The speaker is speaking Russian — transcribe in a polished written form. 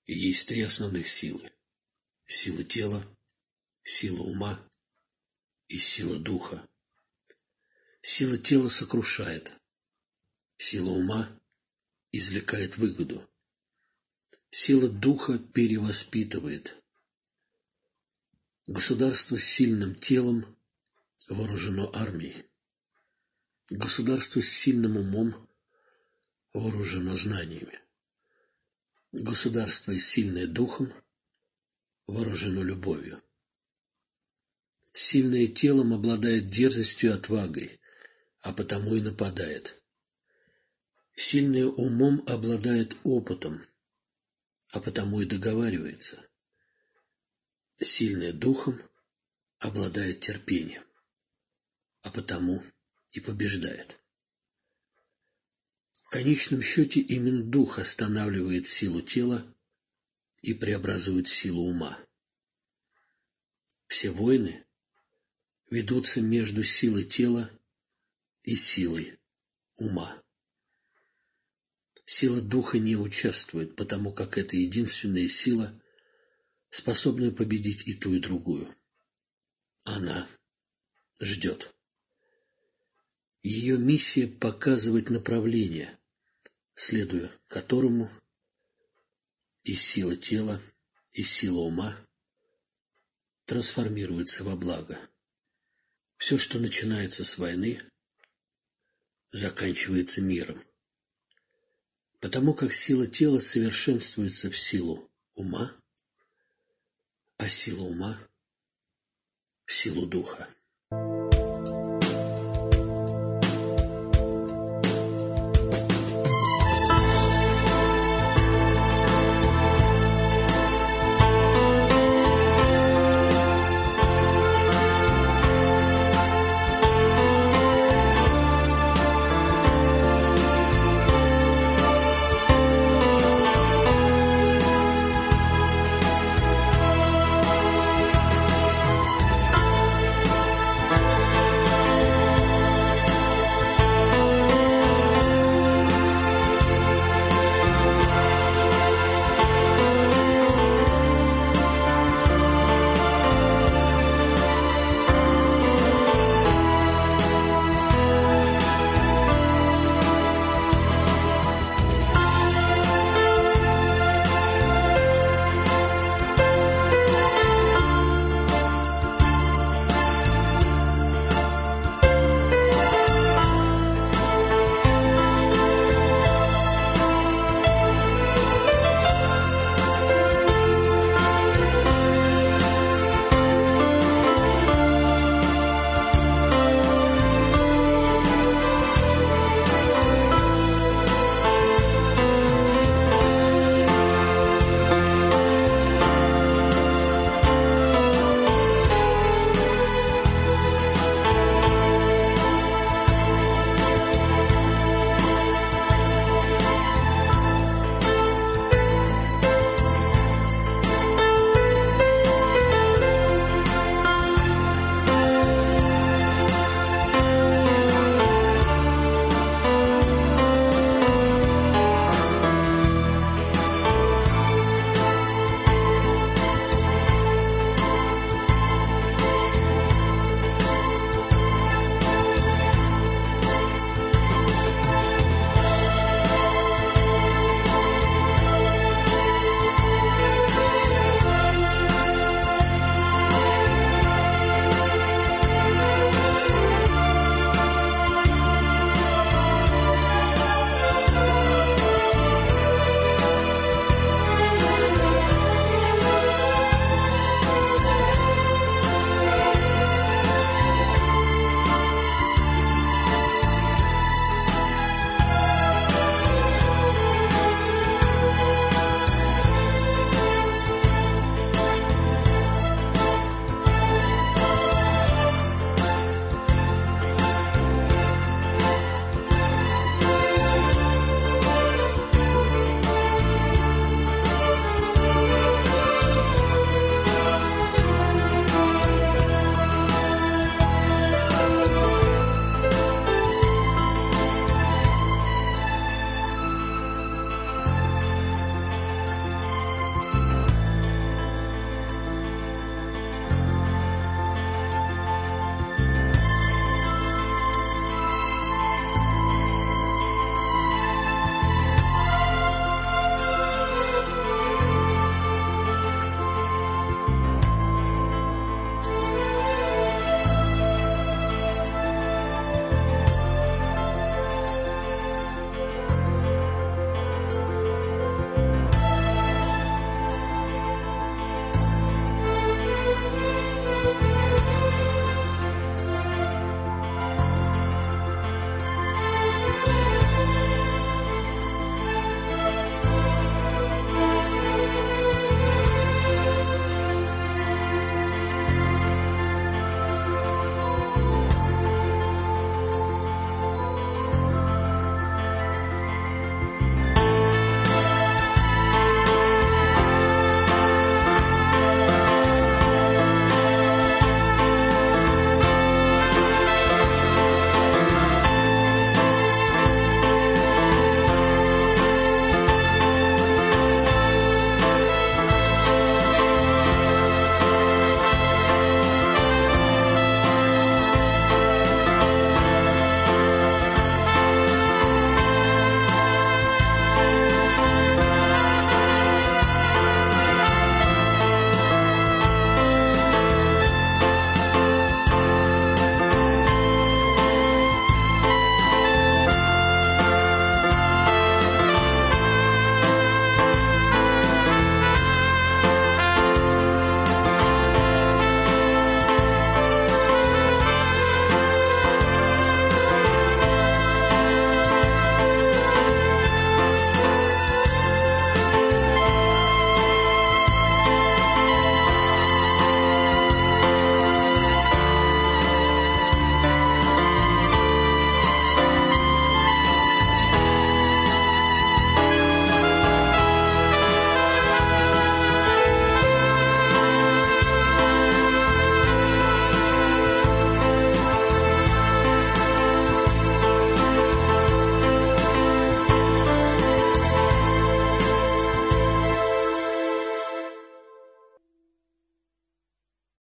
Есть три основных силы: сила тела, сила ума и сила духа. Сила тела сокрушает, сила ума извлекает выгоду, сила духа перевоспитывает. Государство с сильным телом вооружено армией. Государство с сильным умом вооружено знаниями. Государство, сильное духом, вооружено любовью. Сильное телом обладает дерзостью и отвагой, а потому и нападает. Сильное умом обладает опытом, а потому и договаривается. Сильное духом обладает терпением, а потому и побеждает. В конечном счете именно дух останавливает силу тела и преобразует силу ума. Все войны ведутся между силой тела и силой ума. Сила духа не участвует, потому как это единственная сила, способная победить и ту, и другую. Она ждет. Ее миссия — показывать направление, следуя которому и сила тела, и сила ума трансформируются во благо. Все, что начинается с войны, заканчивается миром. Потому как сила тела совершенствуется в силу ума, а сила ума — в силу духа.